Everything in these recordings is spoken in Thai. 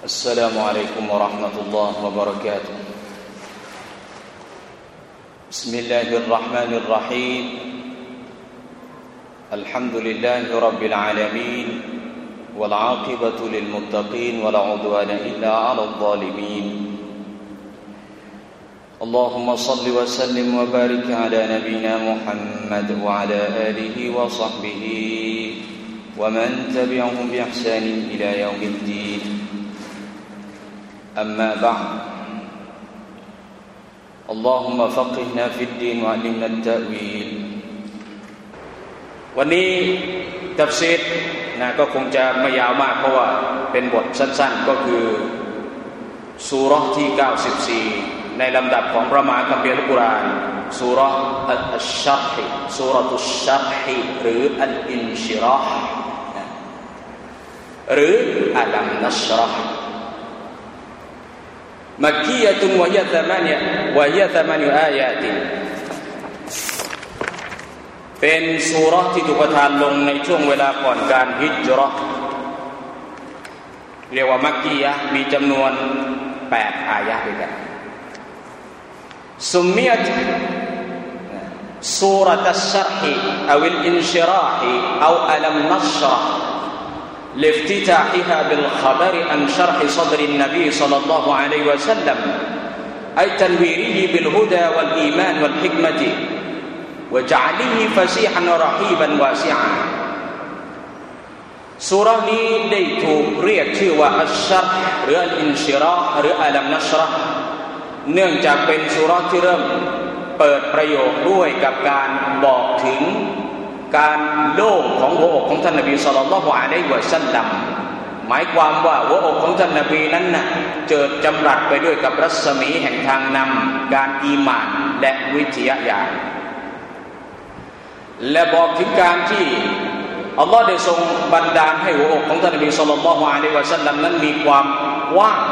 السلام عليكم ورحمة الله وبركاته بسم الله الرحمن الرحيم الحمد لله رب العالمين والعاقبة للمتقين ولا عدوان إلا على الظالمين اللهم صل وسلم وبارك على نبينا محمد وعلى آله وصحبه ومن تبعهم بإحسان إلى يوم الدين أما بعد اللهم فقهنا في الدين وعلمنا التأويل วันนี้ตัฟซีรนะก็คงจะไม่ยาวมากเพราะว่าเป็นบทสั้นๆก็คือซูเราะห์ที่94ในลำดับของพระมหาคัมภีร์อัลกุรอานซูเราะห์อัชชัรห์ซูเราะตุชชัรห์หรืออัลอินชิราห์หรืออัลัมนัชเราะห์มักกียะตุนวะฮิยะ8อายาติเป็นซูเราะห์ที่ถูกประทานลงในช่วงเวลาก่อนการฮิจเราะห์เรียกว่ามักกียะห์มีจำนวน8อายะห์ด้วยกันซุมมิยะตซูเราะตัชชัรห์เอาอัลอินชิราห์เอาอัลัมนัชเราะห์لافتتاحها بالخبر عن شرح صدر النبي صلى الله عليه وسلم أي تنويره بالهدى والإيمان والحكمة وجعله فسيحا رحيبا واسعا ซูเราะห์นี้ได้ถูกเรียกชื่อว่าอัชชัรห์หรืออัลอินชิราห์หรืออัลัมนัชเราะห์เนื่องจากเป็นซูเราะห์ที่เริ่มเปิดประโยคด้วยกับการบอกถึงการโล่งของหัวอกของท่านนบีศ็อลลัลลอฮุอะลัยฮิวะซัลลัมหมายความว่าหัวอกของท่านนบีนั้นน่ะเจิดจำรัดไปด้วยกับรัศมีแห่งทางนำการอีหม่านและวิทยาญาณและบอกถึงการที่อัลลอฮ์ได้ทรงบันดาลให้หัวอกของท่านนบีศ็อลลัลลอฮุอะลัยฮิวะซัลลัมนั้นมีความว่าง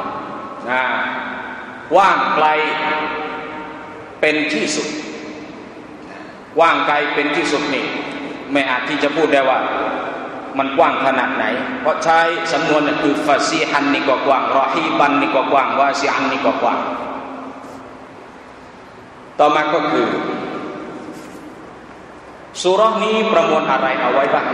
ไกลเป็นที่สุดว่างไกลเป็นที่สุดนี่ไม่อาจที่จะพูดได้ว่ามันกว้างขนาดไหนเพราะใช้สำนวนนั่นคือฟาซีฮันนี่ก็กว้างรอฮีบันนี่ก็กว้างวาซิอันนี่ก็กว้างต่อมาก็คือซูเราะห์นี้ประมวลอะไรเอาไว้บ้าง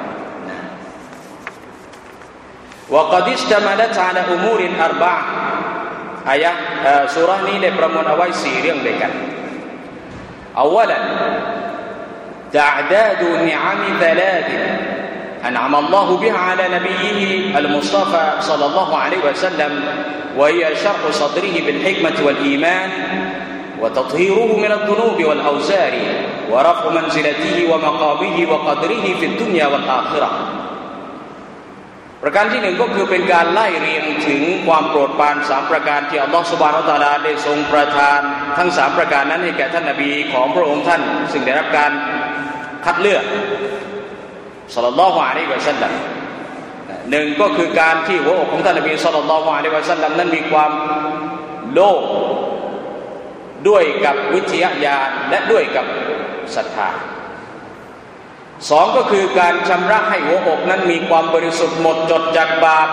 วะกอดิสตะมะละตะอะลาอุมูรินอัรบะอะห์อายะห์ซูเราะห์นี้ได้ประมวลเอาไว้4เรื่องด้วยกันأولا تعداد نعم ثلاث أنعم الله بها على نبيه المصطفى صلى الله عليه وسلم وهي شرح صدره بالحكمة والإيمان وتطهيره من الذنوب والأوزار ورفع منزلته ومقامه وقدره في الدنيا والآخرة ประการที่หนึ่งก็คือเป็นการไล่เรียงถึงความโปรดปราน3ประการที่อัลลอฮฺซุบฮานะฮูวะตะอาลาได้ทรงประทานทั้ง3ประการนั้นให้แก่ท่านนบีของพระองค์ท่านซึ่งได้รับการคัดเลือกศ็อลลัลลอฮุอะลัยฮิวะซัลลัมหนึ่งก็คือการที่หัวอกของท่านนบีศ็อลลัลลอฮุอะลัยฮิวะซัลลัมนั้นมีความโลภด้วยกับวิทยาญาณและด้วยกับศรัทธาสองก็คือการชำระให้หัวอกนั้นมีความบริสุทธิ์หมดจดจากบาป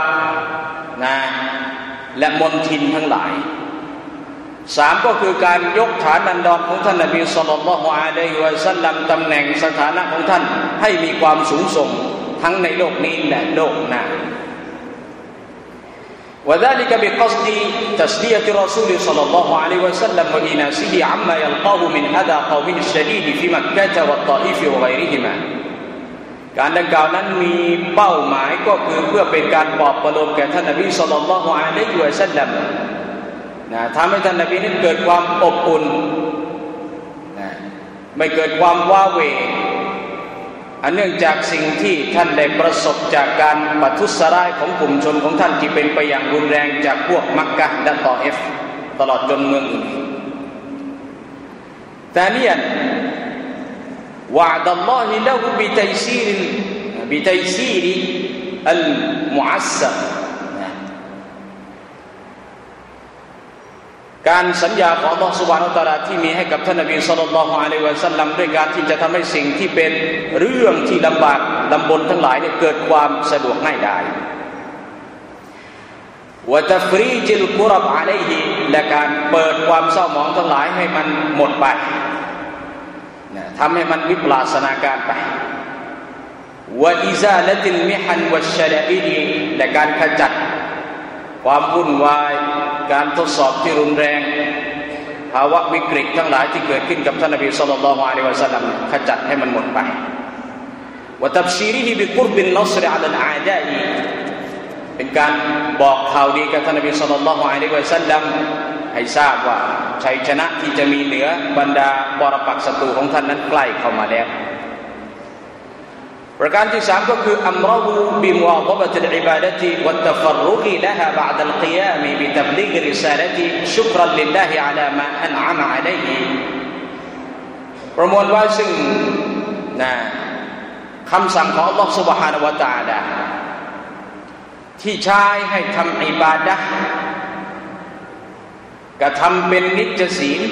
และมลทินทั้งหลายสามก็คือการยกฐานันดรของท่านนบีศ็อลลัลลอฮุอะลัยฮิวะซัลลัมตำแหน่งสถานะของท่านให้มีความสูงส่งทั้งในโลกนี้และโลกหน้าوذلك بقصد تسلية الرسول صلى الله عليه وسلم وإناسه عما يلقاه من أذى قومه الشديد في مكة والطائف وغيرهما การดังกล่าวนั้นมีเป้าหมายก็คือเพื่อเป็นการปลอบประโลมแก่ท่านนบีศ็อลลัลลอฮุอะลัยฮิวะซัลลัมทำให้ท่านนบีนั้นเกิดความอบอุ่นไม่เกิดความว้าเหวอันเนื่องจากสิ่งที่ท่านได้ประสบจากการประทุษร้ายของกลุ่มชนของท่านที่เป็นไปอย่างรุนแรงจากพวกมักกะฮ์และตออิฟตลอดจนเมืองอื่นثانيا وعد الله له بتيسير المعسر การสัญญาของอัลเลาะห์ซุบฮานะฮูวะตะอาลาที่มีให้กับท่านนบีศ็อลลัลลอฮุอะลัยฮิวะซัลลัมด้วยการที่จะทำให้สิ่งที่เป็นเรื่องที่ลำบากลำบนทั้งหลายเนี่ยเกิดความสะดวกง่ายดายวะตัฟรีจิลกุรบอะลัยฮิและการเปิดความเศร้าหมองทั้งหลายให้มันหมดไปทำให้มันวิปลาสนาการไปวะอิซาละติลมิฮันวัชชะดาอิดและการขจัดความวุ่นวายการทดสอบที่รุนแรงภาวะวิกฤตทั้งหลายที่เกิดขึ้นกับท่านนบีศ็อลลัลลอฮุอะลัยฮิวะซัลลัมขจัดให้มันหมดไปวะตับชีริฮิบิกุรบินนัศรอะลัลอาดาอิเป็นการบอกข่าวดีกับท่านนบีศ็อลลัลลอฮุอะลัยฮิวะซัลลัมให้ทราบว่าชัยชนะที่จะมีเหนือบรรดาปรปักษ์ศัตรูของท่านนั้นใกล้เข้ามาแล้วประการที่3ก็คืออัมรหูบิมุวาฎะบะติลอิบาดะติวัตตะฟัรรุกิละฮาบะอ์ดัลกิยามบิตับลีกริซาละติชุกรันลิลลาฮิอะลามาอันอะมะอะลัยฮิประมวลว่าซึ่งคำสั่งของอัลเลาะห์ซุบฮานะฮูวะตะอาลาที่ใช้ให้ทำอิบาดะห์กระทำเป็นนิจศีล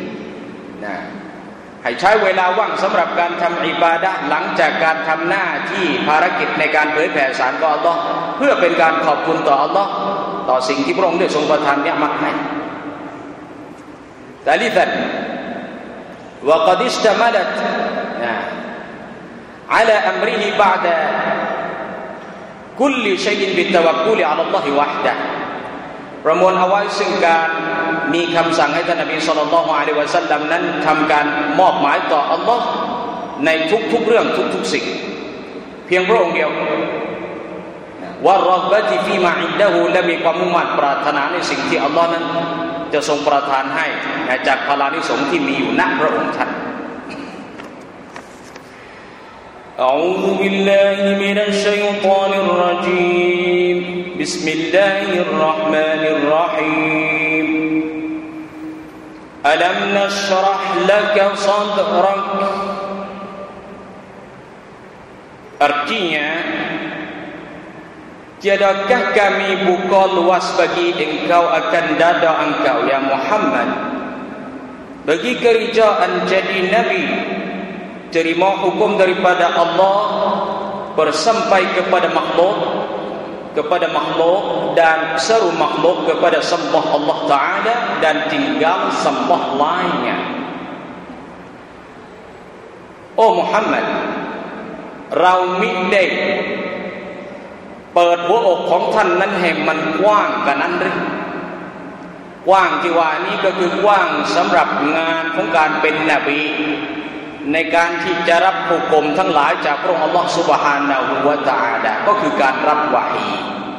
ให้ใช้เวลาว่างสำหรับการทำอิบาดะห์หลังจากการทำหน้าที่ภารกิจในการเผยแผ่ศาสนาของอัลเลาะห์เพื่อเป็นการขอบคุณต่ออัลเลาะห์ต่อสิ่งที่พระองค์ได้ทรงประทานเนี่ยมากให้แต่ลิซันวะกอดิสตะมะลัตอะลาอัมริฮิบะอ์ดะกุลลิชัยอินบิตตะวักกุลอะลัลลอฮิวะฮ์ดะห์ประมวลเอาไว้ซึ่งการมีคำสั่งให้ท่านนบีศ็อลลัลลอฮุอะลัยฮิวะซัลลัมนั้นทำการมอบหมายต่ออัลลอฮ์ในทุกๆเรื่องทุกๆสิ่งเพียงพระองค์เดียววะรอกะติฟีมาอินดะฮูและมีความมุ่งมั่นปรารถนาในสิ่งที่อัลลอฮ์นั้นจะทรงประทานให้จากพลานิสงส์ที่มีอยู่ณพระองค์ท่านأعوذ بالله من الشيطان الرجيم بسم الله الرحمن الرحيم ألم نشرح لك صدرك Artinya tiadakah kami buka luas bagi engkau akan dada engkau ya Muhammad bagi kerjaan jadi nabi terima hukum daripada Allah bersampai kepada makhluk dan seru makhluk kepada sembah Allah Ta'ala dan tinggal sembah lainnya. Oh Muhammad เรามิได้เปิดหัวอกของท่านนั้นให้มันกว้างกันนั้นหรือกว้างที่ว่านี้ก็คือกว้างสำหรับงานของการเป็นนบีในการที่จะรับหุกมทั้งหลายจากพระองค์อัลลอฮฺซุบฮานะฮูวะตะอาลาก็คือการรับวะฮี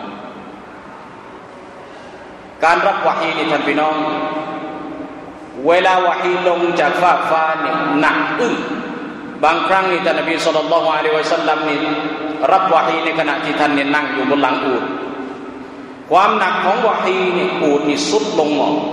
การรับวะฮีนี่ท่านพี่น้องเวลาวะฮีลงจากฟ้าเนี่ยหนักอึ้งบางครั้งนี่ท่านนบีศ็อลลัลลอฮุอะลัยฮิวะซัลลัมนี่รับวะฮีในขณะที่ท่านเนี่ยนั่งอยู่บนหลังอูฐความหนักของวะฮีนี่อูฐนี่สุดลงหมด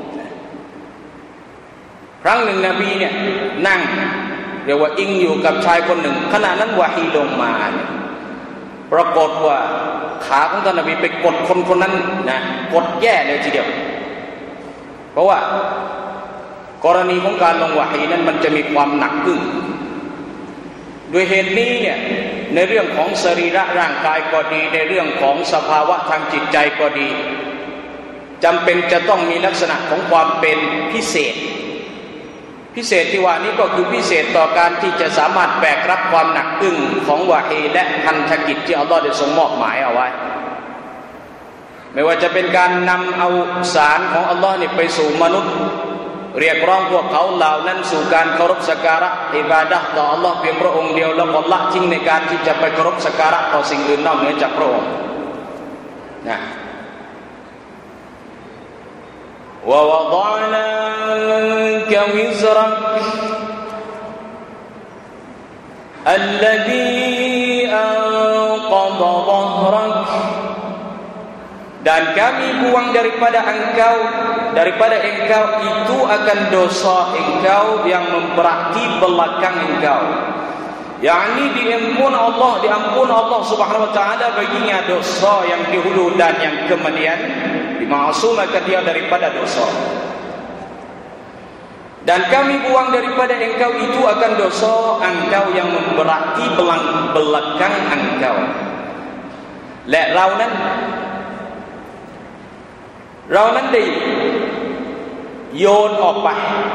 ครั้งหนึ่งนบีเนี่ยนั่งเรียกว่าอิงอยู่กับชายคนหนึ่งขณะนั้นวะฮีลงมาเนี่ยปรากฏว่าขาของท่านนบีไปกดคนนั้นนะกดแย่เลยทีเดียวเพราะว่ากรณีของการลงวะฮีนั้นมันจะมีความหนักอึ้งด้วยเหตุนี้เนี่ยในเรื่องของสรีระร่างกายก็ดีในเรื่องของสภาวะทางจิตใจก็ดีจำเป็นจะต้องมีลักษณะของความเป็นพิเศษที่ว่านี้ก็คือพิเศษต่อการที่จะสามารถแบกรับความหนักอึ้งของวะฮีและพันธกิจที่อัลลอฮฺได้ทรงมอบหมายเอาไว้ไม่ว่าจะเป็นการนำเอาสารของอัลลอฮฺนี่ไปสู่มนุษย์เรียกร้องพวกเขาเหล่านั้นสู่การเคารพสักการะอิบาดะห์ต่ออัลลอฮฺเพียงพระองค์เดียวแล้วก็ละทิ้งในการที่จะไปเคารพสักการะต่อสิ่งอื่นนอกเหนือจากพระองค์นะووضعنا عنك وزرك الذي أنقض ظهرك dan kami buang daripada engkau itu akan dosa engkau yang memberati belakang engkau yakni diampun Allah Subhanahu wa taala baginya dosa yang dihulu dan yang kemudian dimaksumkan dia daripada dosa dan kami buang daripada engkau itu akan dosa engkau yang memberati belakang engkau และเรานั้นเรานั้นได้โยนออกไป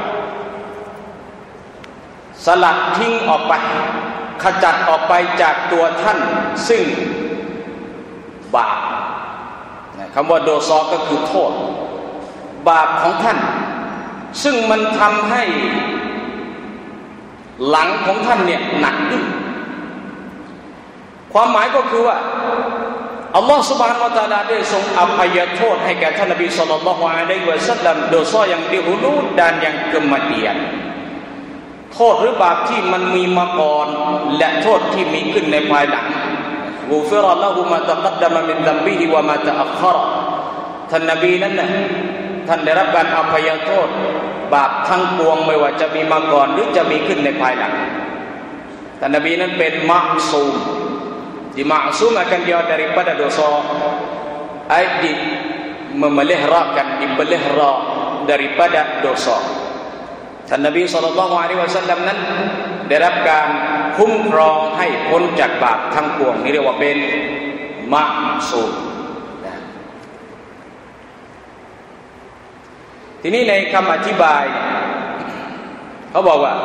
สลัดทิ้งออกไปขจัดออกไปจากตัวท่านซึ่งบาปคำว่าโดซอก็คือโทษบาปของท่านซึ่งมันทำให้หลังของท่านเนี่ยหนักขึ้นความหมายก็คือว่าอัลลอฮฺซุบฮานะฮูวะตะอาลาได้ทรงอภัยโทษให้แก่ท่านนบีศ็อลลัลลอฮุอะลัยฮิวะซัลลัมโดซอyang dihulu dan yang kemudianโทษหรือบาปที่มันมีมาก่อนและโทษที่มีขึ้นในภายหลังกุฟิรละฮูมาตะกัดดะมะมินซัมบิฮิวะมาตะอัคคารท่านนบีนั้นน่ะท่านได้รับการอภัยโทษบาปทั้งปวงไม่ว่าจะมีมาก่อนหรือจะมีขึ้นในภายหลังท่านนบีนั้นเป็นมะซูมdimaksumkan dia daripada dosa di memeliharakan dipelihara daripada dosa. Dan Nabi sallallahu alaihi wasallam นั้นได้รับการคุ้มครองให้พ้นจากบาปทั้งปวงนี่เรียกว่าเป็นมะซูมทีนี้ในคำอธิบายเขาบอกว่า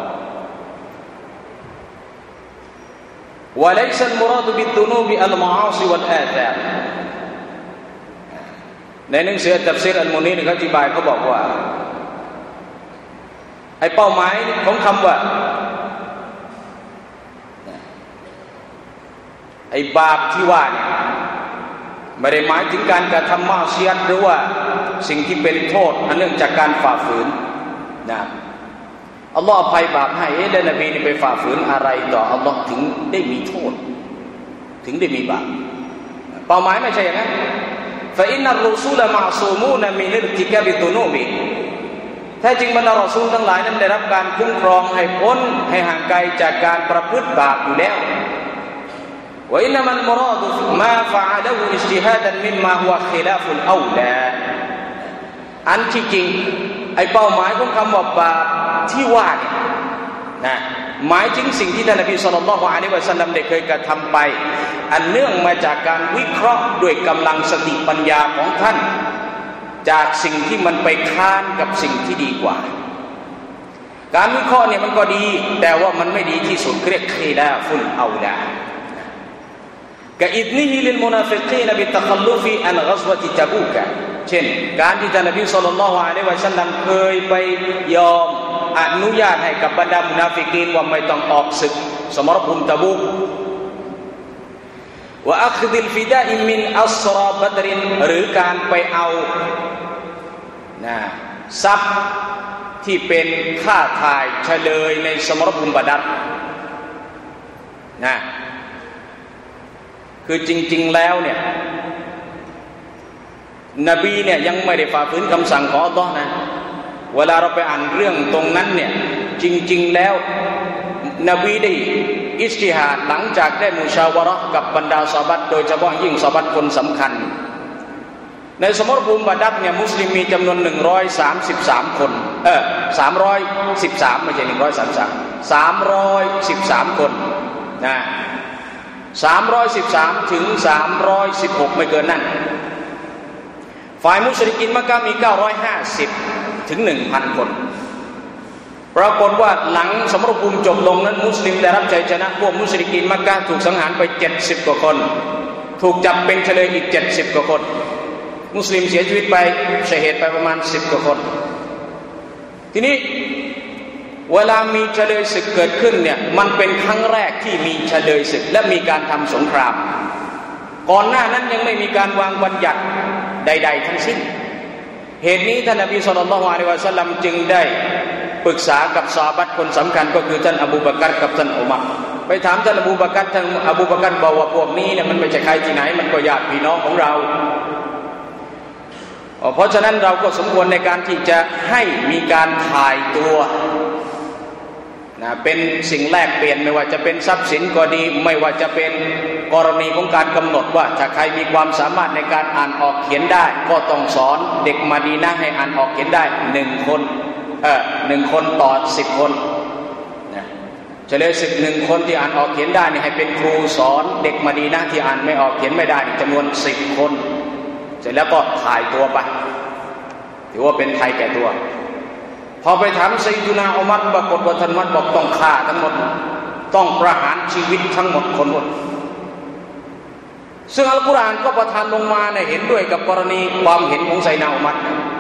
وليس المراد بالذنوب المعاصي والآثام ในหนังสือตัฟซีรอัลมุนีรเขาอธิบายเขาบอกว่าไอ้เป้าหมายของคำว่าไอ้บาปที่ว่าเนี่ยไม่ได้หมายถึงการกระทำมาเสียดหรือว่าสิ่งที่เป็นโทษอันเนื่องจากการฝ่าฝืนนะอัลลอฮ์อภัยบาปให้แล้วนบีนี่ไปฝ่าฝืนอะไรต่ออัลลอฮ์ถึงได้มีโทษถึงได้มีบาปเป้าหมายไม่ใช่อย่างนั้นฟะอินนัรรุซูลมะซูมูนมินอิรติกาบิดุนูบิแท้จริงบรรดารอซูลทั้งหลายนั้นได้รับการคุ้มครองให้พ้นให้ห่างไกลจากการประพฤติบาปอยู่แล้ววะอินนัมัลมุราดุมาฟะอะละฮูอิจติฮาดันมิมมาฮุวะคิลาฟุลเอาลาอันที่จริงไอ้เป้าหมายของคำว่าบาปที่ว่าเนี่ยนะหมายถึงสิ่งที่ท่านนบีศ็อลลัลลอฮุอะลัยฮิวะซัลลัมได้เคยกระทำไปอันเนื่องมาจากการวิเคราะห์ด้วยกำลังสติปัญญาของท่านจากสิ่งที่มันไปค้านกับสิ่งที่ดีกว่าการวิเคราะห์เนี่ยมันก็ดีแต่ว่ามันไม่ดีที่สุดเรียกคีลาฟุลเอาลากะอิดนิฮิลิลมุนาฟิกีนบิตตะคัลลุฟิอันกัซวะติตะบูกะเช่นการที่ท่านนบีศ็อลลัลลอฮุอะลัยฮิวะซัลลัมเคยไปยอมอนุญาตให้กับบรรดามุนาฟิกีนว่าไม่ต้องออกศึกสมรภูมิตะบูกวะอัคดิลฟิดาอิมินอัศรอบัดรินหรือการไปเอาทรัพย์ที่เป็นค่าถ่ายเฉลยในสมรภูมิบัดรนะคือจริงๆแล้วเนี่ยนบีเนี่ยยังไม่ได้ฝ่าฝืนคำสั่งของอัลลอฮ์นะเวลาเราไปอ่านเรื่องตรงนั้นเนี่ยจริงๆแล้วนบีได้อิจติฮาดหลังจากได้มุชาวะเราะห์กับบรรดาซอฮาบะห์โดยเฉพาะยิ่งซอฮาบะห์คนสำคัญในสมรภูมิบัดรเนี่ยมุสลิมมีจำนวน133คน313ไม่ใช่133 313คนนะ313ถึง316ไม่เกินนั่นฝ่ายมุชริกีนมักกะฮ์มี950ถึง 1,000 คนปรากฏว่าหลังสมรภูมิจบลงนั้นมุสลิมได้รับชัยชนะพวกมุชริกีนมักกะฮ์ถูกสังหารไป70กว่าคนถูกจับเป็นเฉลยอีก70กว่าคนมุสลิมเสียชีวิตไปชะฮีดไปประมาณ10กว่าคนทีนี้เวลามีเฉลยศึกเกิดขึ้นเนี่ยมันเป็นครั้งแรกที่มีเฉลยศึกและมีการทำสงครามก่อนหน้านั้นยังไม่มีการวางบัญญัติใดๆทั้งสิ้นเหตุนี้ท่านนบีศ็อลลัลลอฮุอะลัยฮิวะซัลลัมจึงได้ปรึกษากับซอฮาบะห์คนสำคัญก็คือท่านอบูบะกัรกับท่านอุมัรไปถามท่านอบูบะกัรท่านอบูบะกัรบอกว่าพวกนี้เนี่ยมันไม่ใช่ใครที่ไหนมันก็ญาติพี่น้องของเราเพราะฉะนั้นเราก็สมควรในการที่จะให้มีการถ่ายตัวเป็นสิ่งแลกเปลี่ยนไม่ว่าจะเป็นทรัพย์สินก็ดีไม่ว่าจะเป็นกรณีของการกำหนดว่าถ้าใครมีความสามารถในการอ่านออกเขียนได้ก็ต้องสอนเด็กมะดีนะห์ให้อ่านออกเขียนได้1คนต่อ10คนเฉลยศึก1คนที่อ่านออกเขียนได้นี่ให้เป็นครูสอนเด็กมะดีนะห์ที่อ่านไม่ออกเขียนไม่ได้จำนวน10คนเสร็จแล้วก็ถ่ายตัวไปถือว่าเป็นภัยแก่ตัวพอไปถามซัยยิดุนาอุมัรปรากฏว่าท่านอุมัรบอกต้องฆ่าทั้งหมดต้องประหารชีวิตทั้งหมดคนหมดซึ่งอัลกุรอานก็ประทานลงมาเห็นด้วยกับกรณีความเห็นของซัยยิดุนาอุมัร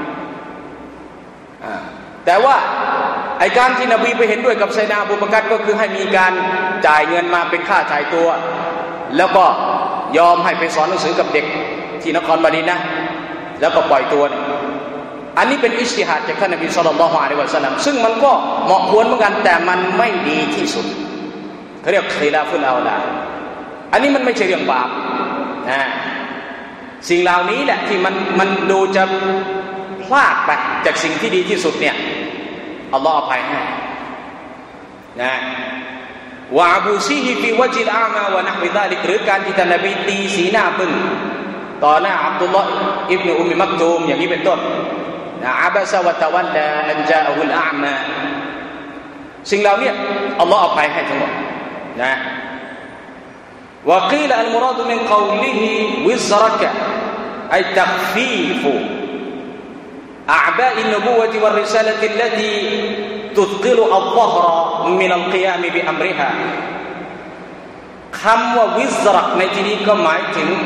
แต่ว่าไอ้การที่นบีไปเห็นด้วยกับซัยยิดุนาอบูบักรก็คือให้มีการจ่ายเงินมาเป็นค่าจ่ายตัวแล้วก็ยอมให้ไปสอนหนังสือกับเด็กที่นครมะดีนะห์แล้วก็ปล่อยตัวเนี่ยอันนี้เป็นอิจติฮาดจากท่านนบีศ็อลลัลลอฮุอะลัยฮิวะซัลลัมซึ่งมันก็เหมาะควรเหมือนกันแต่มันไม่ดีที่สุดเขาเรียกคิลาฟุลเอาลาอันนี้มันไม่ใช่เรื่องบาปนะสิ่งเหล่านี้แหละที่มันดูจะพลาดไปจากสิ่งที่ดีที่สุดเนี่ยอัลลอฮฺอภัยให้นะวะอบูซีฮิฟิวะจิลอามา วะนะฮวิซาลิกหรือการที่ท่านนบีตีสีหน้าบึ้งต่อหน้าอับดุลลอฮ์อิบนุอุมมิมักตูมอย่างนี้เป็นต้นนะอับะซะวะตะวัลลาอันจาอะฮุลอามาสิ่งเหล่านี้อัลลอฮฺอภัยให้ทั้งหมดนะวะกีลอัลมุราดมินกอลิฮิวิซรักะอัยตักฟีฟุأعباء النبوة والرسالة التي تثقل الظهر من القيام بأمرها คำว่าวิซรักในที่นี้ก็หมายถึง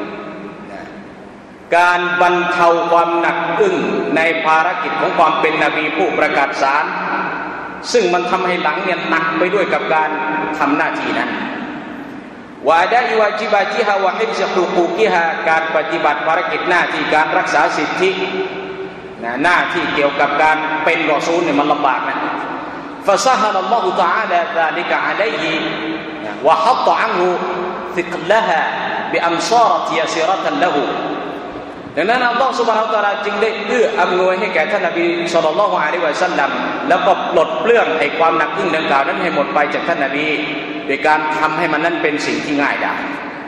การบรรเทาความหนักอึ้งในภารกิจของความเป็นนบีผู้ประกาศสารซึ่งมันทำให้หลังเนี่ยหนักไปด้วยกับการทำหน้าที่นั้นวะดะอิวาจิบาติฮาวะฮิฟซะฮุกูกิฮาการปฏิบัติภารกิจหน้าที่การรักษาสิทธิหน้าที่เกี่ยวกับการเป็นรอซูลเนี่ยมันลำบากนะฟะซะฮะลัลลอฮุตะอาลาซาลิกะอะลัยฮิวะฮัตตะอันฮุซิกละฮาบิอันซารตยะซีรตันละฮูดังนั้นอัลลอฮฺซุบฮานะฮูวะตะอาลาจึงได้เอื้ออำนวยให้แก่ท่านนบีศ็อลลัลลอฮุอะลัยฮิวะซัลลัมแล้วก็ปลดเปลื้องไอ้ความหนักอึ้งดังกล่าวนั้นให้หมดไปจากท่านนบีโดยการทำให้มันนั้นเป็นสิ่งที่ง่ายได้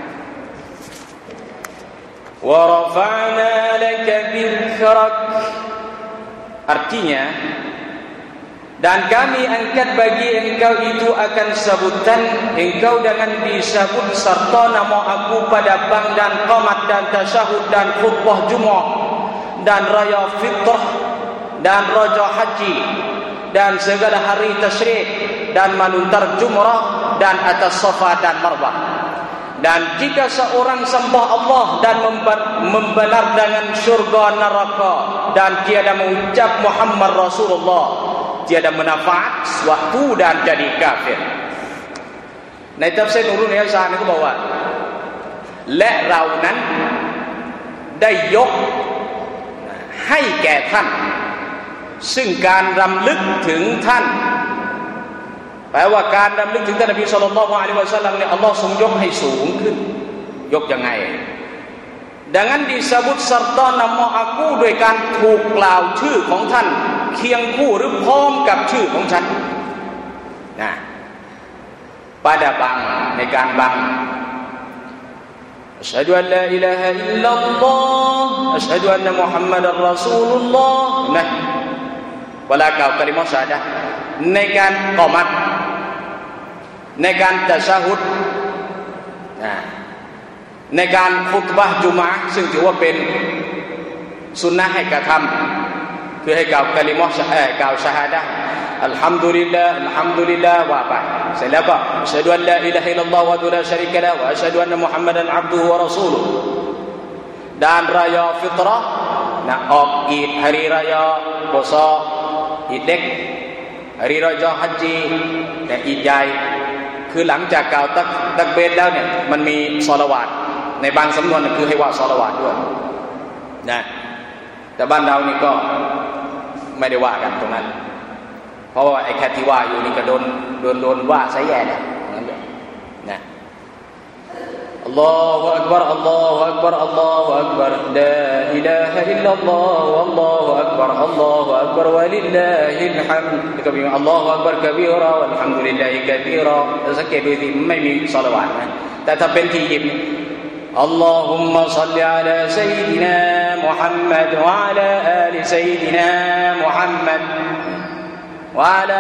وَرَفَعْنَا لَكَ ذِكْرَكَ artinya dan kami angkat bagi engkau itu akan sebutan engkau dengan disebut serta nama aku pada bang dan qamat dan tasyahud dan khutbah Jumat dan raya fitrah dan raja haji dan segala hari tasyrik dan menuntar jumrah dan atas Safa dan Marwah. Dan jika seorang sembah Allah dan membenar dengan syurga neraka dan tiada mengucap Muhammad Rasulullah, tiada manfaat suatu dan jadi kafir. ในตัฟซีรนูรุนยะซานเขาบอกว่าและเรานั้นได้ยกให้แก่ท่านซึ่งการรำลึกถึงท่านแปลว่าการรำลึกถึงท่านนบีศ็อลลัลลอฮุอะลัยฮิวะซัลลัมเนี่ยอัลลอฮ์ทรงยกให้สูงขึ้นยกยังไงdengan disebut serta nama aku โดยการถูกกล่าวชื่อของท่านเคียงคู่หรือพร้อมกับชื่อของฉันนะ pada bang ในการบังอัชฮะดุอัลลาอิลาฮะอิลลัลลอฮ์อัชฮะดุอันนะมุฮัมมัดอัรรอซูลุลลอฮ์นะเวลากล่าวกะลิมะฮ์ชะฮาดะห์ในการกอมัตในการตะชะฮุดในการคุตบะห์จุมอะห์ซึ่งถือว่าเป็นสุนนะห์ให้กระทำคือให้กล่าวกะลิมะฮ์กล่าวชะฮาดะห์อัลฮัมดุลิลลาห์อัลฮัมดุลิลลาห์ว่าไปเสร็จแล้วก็อัชฮะดุอัลลาอิลาฮะอิลลัลลอฮ์วะลาชะรีกะละฮ์วะอัชฮะดุอันนะมุฮัมมัดันอับดุฮุวะรอซูลุฮ์dan raya fitrah nak ออกอีด hari raya ปุษาอีดเล็กhari raya haji และอีดใหญ่คือหลังจากกล่าวตักบีรแล้วเนี่ยมันมีศอลาวาตในบางสำนวนคือให้ว่าศอลาวาตด้วยนะแต่บ้านเรานี่ก็ไม่ได้ว่ากันตรงนั้นเพราะว่าไอ้แค่ที่ว่าอยู่นี่ก็โดนว่าซะแย่แล้วงั้นเดี๋ยวนะอัลลอฮุอักบัรอัลลอฮุอักบัรอัลลอฮุอักบัรลาอิลาฮะอิลลัลลอฮุอัลลอฮุอักบัรอัลลอฮุอักบัรวะลิลลาฮิลฮัมด์แล้วก็มีอัลลอฮุอักบัรกะบีรอวัลฮัมดุลิลลาฮิกะบีรอสังเกตดูสิไม่มีศอลาวาตนะแต่ถ้าเป็นที่ยิบอัลลอฮุมมะศ็อลลิอะลาซัยยิดินามุฮัมมัดวะอะลาอาลิซัยยิดินามุฮัมมัด وعلى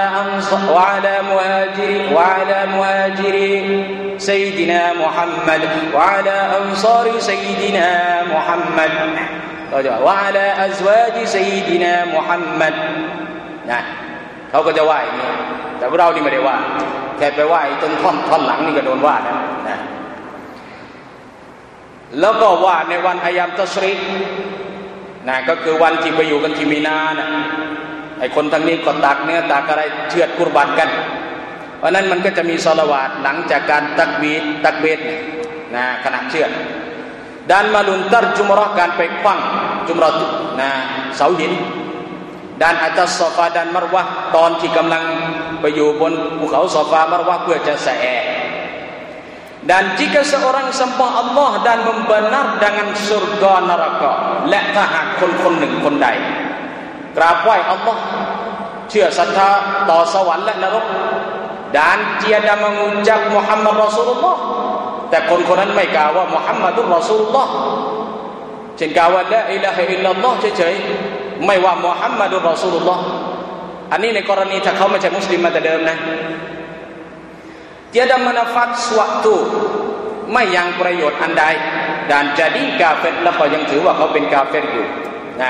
مهاجر سيدنا محمد وعلى أنصار سيدنا محمد وعلى أزواج سيدنا محمد นะเขาก็จะไหว้อย่างนี้แต่พวกเรานี่ไม่ได้ว่าแค่ไปไหว้ตรงท่อนหลังนี่ก็โดนว่าแล้วนะแล้วก็ว่าในวันอัยยามตัชริกนะก็คือวันที่ไปอยู่กันที่มีนานะไอ้คนทางนี้ก็ตักเนื้อตักอะไรเชือดกุรบันกันเพราะนั้นมันก็จะมีศอลาวาตหลังจากการตักบีดนะขณะเชือดdan meluntar jumrah การไปคว้างจุมเราะนะเสาหินdan atas Safa dan Marwah ตอนที่กำลังไปอยู่บนภูเขาซอฟามารวะเพื่อจะแสะ dan jika seorang sembah Allah dan membenar dengan surga neraka และถ้าหากคนหนึ่งคนใดกราบไหว้อัลลอฮ์เชื่อศรัทธาต่อสวรรค์และนรก dan tiada mengucap Muhammad Rasulullah แต่คนนั้นไม่กล่าวว่ามุฮัมมัดุรรอซูลุลลอฮ์เช่นกล่าวว่าละอิลาฮะอิลลัลลอฮ์เฉยๆไม่ว่ามุฮัมมัดุรรอซูลุลลอฮ์อันนี้ในกรณีถ้าเขาไม่ใช่มุสลิมมาแต่เดิมนะ tiada manfaat suatu ไม่ยังประโยชน์อันใด dan jadi kafir แล้วก็ยังถือว่าเขาเป็นกาเฟรอยู่นะ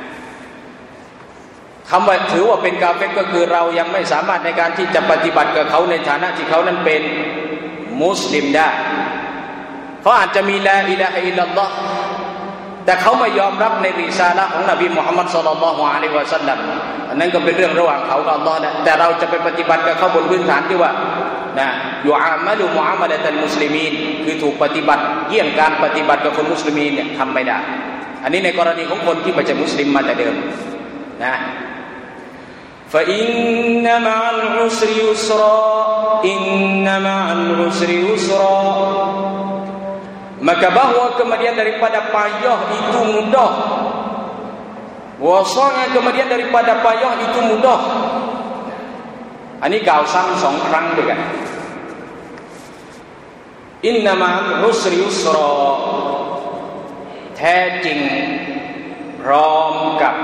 คำว่าถือว่าเป็นกาเฟรก็คือเรายังไม่สามารถในการที่จะปฏิบัติกับเขาในฐานะที่เขานั้นเป็นมุสลิมได้เขาอาจจะมีลาอิลาฮะอิลลัลลอฮ์แต่เขาไม่ยอมรับในริซาละห์ของนบีมุฮัมมัดศ็อลลัลลอฮุอะลัยฮิวะซัลลัมอันนั้นก็เป็นเรื่องระหว่างเขากับอัลเลาะห์นะแต่เราจะไปปฏิบัติกับเขาบนพื้นฐานที่ว่านะยูอามัลุมุอามัละตัลมุสลิมีนคือถูกปฏิบัติเยี่ยงการปฏิบัติกับคนมุสลิมีนเนี่ยทำไม่ได้อันนี้ในกรณีของคนที่ไม่ใช่มุสลิมมาแต่เดิมนะفإن مع العسر يسرا إن مع العسر يسرا maka bahwa kemudian daripada payah itu mudah wasanya kemudian daripada payah itu mudah อันนี้กล่าวซ้ำ2ครั้งด้วยกันอินนามะอัลอุสริยุสรอแท้จริงพร้อมกับ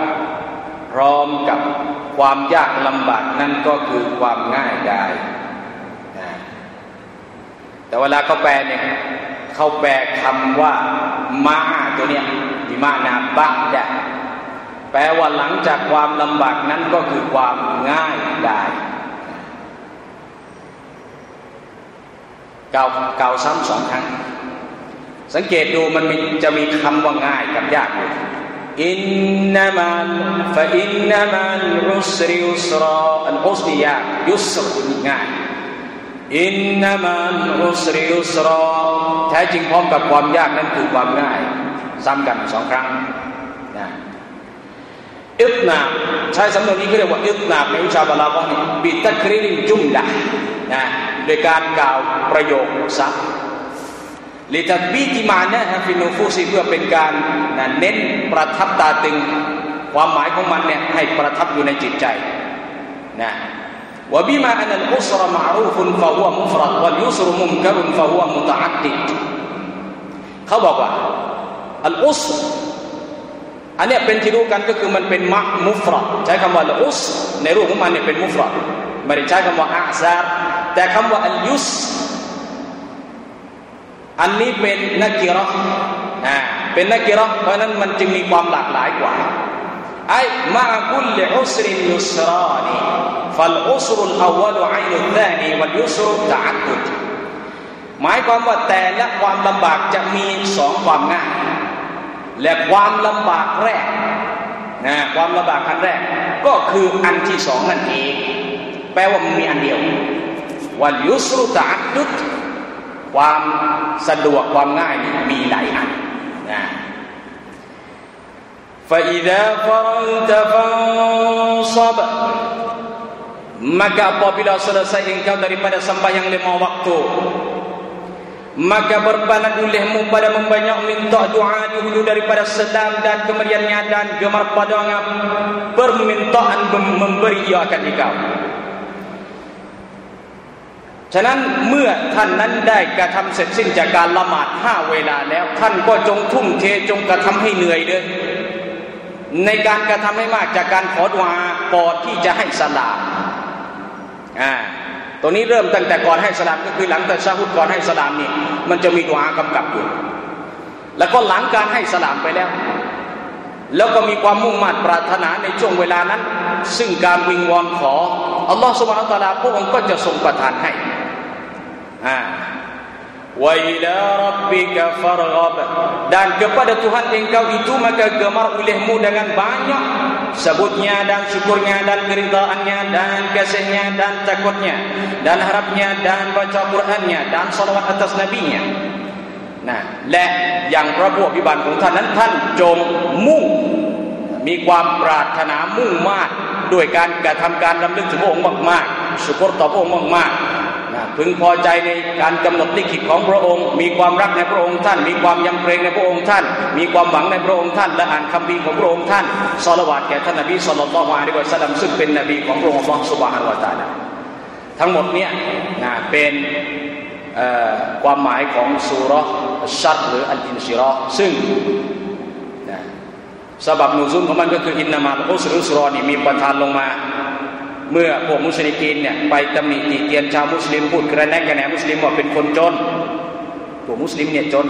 ความยากลำบากนั่นก็คือความง่ายดายแต่เวลาเขาแปลเนี่ยเขาแปลคำว่ามาตัวเนี้ยบิมานาบะดะแปลว่าหลังจากความลำบากนั้นก็คือความง่ายดายกล่าวซ้ำ2ครั้งสังเกตดูมันจะมีคำว่าง่ายกับยากอยู่อินนามันฟะอินนามันอุสริยุสรออันอุสริยายุสรง่ายอินนามันอุสริยุสรอแท้จริงพร้อมกับความยากนั้นคือความง่ายซ้ำกัน2ครั้งนะอิตนาใช้สำนวนนี้เขาเรียกว่าอิตนาในวิชาบาลาว่านี่บิตักรีริจุมดะนะโดยการกล่าวประโยคซ้ำลิตัดบีติมานะฮะฟินูฟูซีเพื่อเป็นการเน้นประทับตาตึงความหมายของมันเนี่ยให้ประทับอยู่ในจิตใจนะวะบิมาอันอัลอุสรมะรูฟุนฟะฮุวะมุฟรัดวัลยุสรมุนกะรุนฟะฮุวะมุตะอัดดิดเขาบอกว่าอัลอุสอันนี้เป็นที่รู้กันก็คือมันเป็นมะมุฟรัดใช้คำว่าอัลอุสในรูปของมันเนี่ยเป็นมุฟรัดไม่ได้ใช้คำว่าอะซาร์แต่คำว่าอัลยุสอันนี้เป็นนักกิเราะห์เป็นนักกิเราะห์เพราะนั้นมันจึงมีความหลากหลายกว่าไอ้มะกุลอุสรินยุสรานีฟัลอุสรุลอวัลอัยนุธานีวัลยุสรุตะอัดดุดหมายความว่าแต่ละความลำบากจะมี2ความง่ายและความลำบากแรกความลำบากอันแรกก็คืออันที่2นั่นเองแปลว่ามันมีอันเดียววัลยุสรุตะอัดดุดความสะดวกความง่ายมีหลายอันفإذا فرغت فانصب maka apabila selesai engkau daripada sembahyang 5 waktu maka berpanad olehmu pada membanyak minta doa dahulu daripada selam dan kemudian nyadan gemar pada permintaan memberi ia akan engkau ฉะนั้นเมื่อท่านนั้นได้กระทำเสร็จสิ้นจากการละหมาด5เวลาแล้วท่านก็จงทุ่มเทจงกระทำให้เหนื่อยเลยในการกระทำให้มากจากการขอดุอาก่อนที่จะให้สลามตัวนี้เริ่มตั้งแต่ก่อนให้สลามก็คือหลังตะชะฮุดก่อนให้สลามนี่มันจะมีดุอาอกำกับอยู่แล้วก็หลังการให้สลามไปแล้วก็มีความมุ่งมั่นปรารถนาในช่วงเวลานั้นซึ่งการวิงวอนขออัลลอฮฺซุบฮานะฮูวะตะอาลาพระองค์ก็จะทรงประทานให้wa ila rabbika farghab dan kepada Tuhan engkau itu maka gemar olehmu dengan banyak sebutnya dan syukurnya dan keridhaannya dan kasihnya dan takutnya dan harapnya dan baca Qur'annya dan salawat atas nabinya และอย่างพระผู้อภิบาลของท่านนั้นท่านจงมุ่งมีความปรารถนามุ่งมากด้วยการกระทำการรำลึกถึงพระองค์มากๆชุกรต่อพระองค์มากๆพึงพอใจในการกำหนดลิขิตของพระองค์มีความรักในพระองค์ท่านมีความยำเกรงในพระองค์ท่านมีความหวังในพระองค์ท่านและอ่านคัมภีร์ของพระองค์ท่านศอลาวาตแก่ท่านนบีศ็อลลัลลอฮุอะลัยฮิวะซัลลัมซึ่งเป็นนบีของพระองค์อัลเลาะห์ซุบฮานะฮูวะตะอาลาทั้งหมดเนี่ยเป็นความหมายของซูเราะห์อัชชัรหรืออัลอินชิรอฮ์ซึ่งซะบับนุซุลของมันก็คืออินนามัลอุสรุสรอนี่มีประทานลงมาเมื่อพวกมุชริกีนเนี่ยไปตำหนิติเตียนชาวมุสลิมพูดกระแนะกระแหนมุสลิมว่าเป็นคนจนพวกมุสลิมเนี่ยจน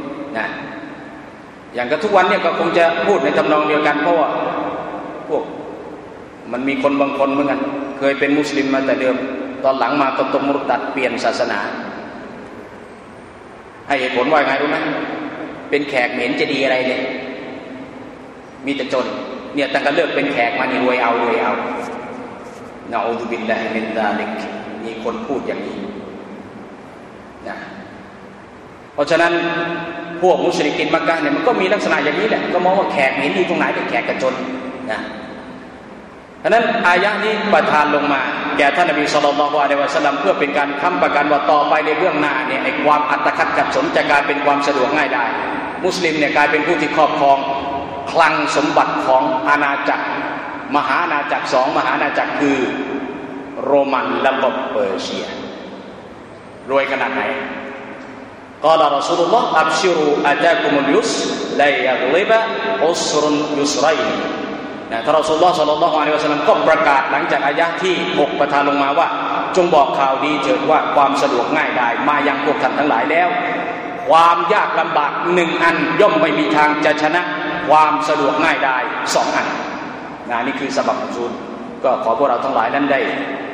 อย่างกับทุกวันเนี่ยก็คงจะพูดในทำนองเดียวกันเพราะว่าพวกมันมีคนบางคนเหมือนกันเคยเป็นมุสลิมมาแต่เดิมตอนหลังมาก็ตกมุรตัดเปลี่ยนศาสนาให้เหตุผลว่าไงรู้ไหมเป็นแขกเหม็นจะดีอะไรเลยมีแต่จนเนี่ยตั้งแต่เลิกเป็นแขกมานี่รวยเอานะอูซุบิลลาฮิมินซาลิกมีคนพูดอย่างนี้นะเพราะฉะนั้นพวกมุชริกีนมักกะฮ์เนี่ยมันก็มีลักษณะอย่างนี้แหละก็มองว่าแขกเหม็นอยู่ตรงไหนเป็นแขกกระจนนะฉะนั้นอายะนี้ประทานลงมาแก่ท่านนบีศ็อลลัลลอฮุอะลัยฮิวะซัลลัมเพื่อเป็นการค้ำประกันว่าต่อไปในเบื้องหน้าเนี่ยไอ้ความอัตคัดขัดสนจะกลายเป็นความสะดวกง่ายได้มุสลิมเนี่ยกลายเป็นผู้ที่ครอบครองคลังสมบัติของอาณาจักรมหาอาณาจักร2มหาอาณาจักรคือโรมันและก็เปอร์เซียรวยขนาดไหนกล่าวรอซูลุลลอฮ์อับชิรูอาจากุมุลยุสลายักลิบะอุสรุนยุสไรท่านรอซูลุลลอฮ์ศ็อลลัลลอฮุอะลัยฮิวะซัลลัมก็ประกาศหลังจากอายะห์ที่6ประทานลงมาว่าจงบอกข่าวดีเถิดว่าความสะดวกง่ายได้มายังพวกท่านทั้งหลายแล้วความยากลำบาก1อันย่อมไม่มีทางจะชนะความสะดวกง่ายได้2อันนี่คือซะบับนุซูลก็ขอพวกเราทั้งหลายนั้นได้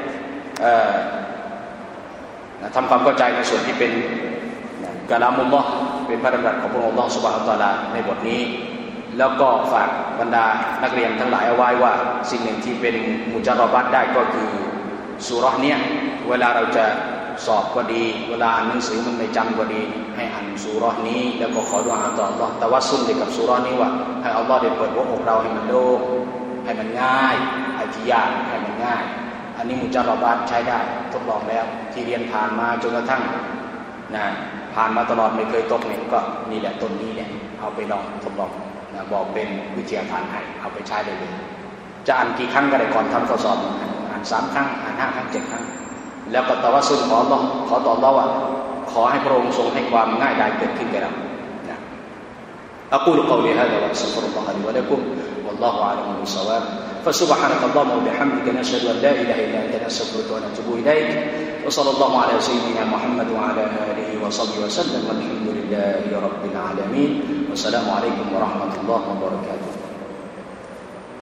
ทำความเข้าใจในส่วนที่เป็นกะลามุลลอฮ์เป็นพระดำรัสของพระองค์อัลเลาะห์ซุบฮานะฮูวะตะอาลาในบทนี้แล้วก็ฝากบรรดานักเรียนทั้งหลายเอาไว้ว่าสิ่งหนึ่งที่เป็นมุจารอบัตได้ก็คือซูเราะห์เนี้ยเวลาเราจะสอบก็ดีเวลาอ่านหนังสือมันไม่จำก็ดีให้อ่านซูเราะห์นี้แล้วก็ขอดุอาต่ออัลเลาะห์ตะวัสซุลกับซูเราะห์นี้ว่าให้อัลเลาะห์ได้เปิดหัวอกเราให้มันโล่งให้มันง่ายไอ้ที่ยากให้มันง่ายอันนี้มุจารอบัตใช้ได้ทดลองแล้วที่เรียนผ่านมาจนกระทั่งผ่านมาตลอดไม่เคยตกเนี่ยก็นี่แหละต้นนี้เนี่ยเอาไปลองทดลองบอกเป็นวิทยาทานให้เอาไปใช้ได้เลยจะอ่านกี่ครั้งก็ได้ก่อนทำข้อสอบอ่าน3ครั้งอ่าน5ครั้ง7ครั้งแล้วก็ตะวัสซุลขออัลเลาะห์ขอต่ออัลเลาะห์ว่าขอให้พระองค์ทรงให้ความง่ายดายเกิดขึ้นแก่เราأقول قولي هذا وأستغفر الله لي ولكم والله أعلم بالصواب فسبحانك اللهم وبحمدك نشهد أن لا إله إلا أنت نستغفرك ونتوب إليك وصلى الله على سيدنا محمد وعلى آله وصحبه وسلم والحمد لله رب العالمين والسلام عليكم ورحمة الله وبركاته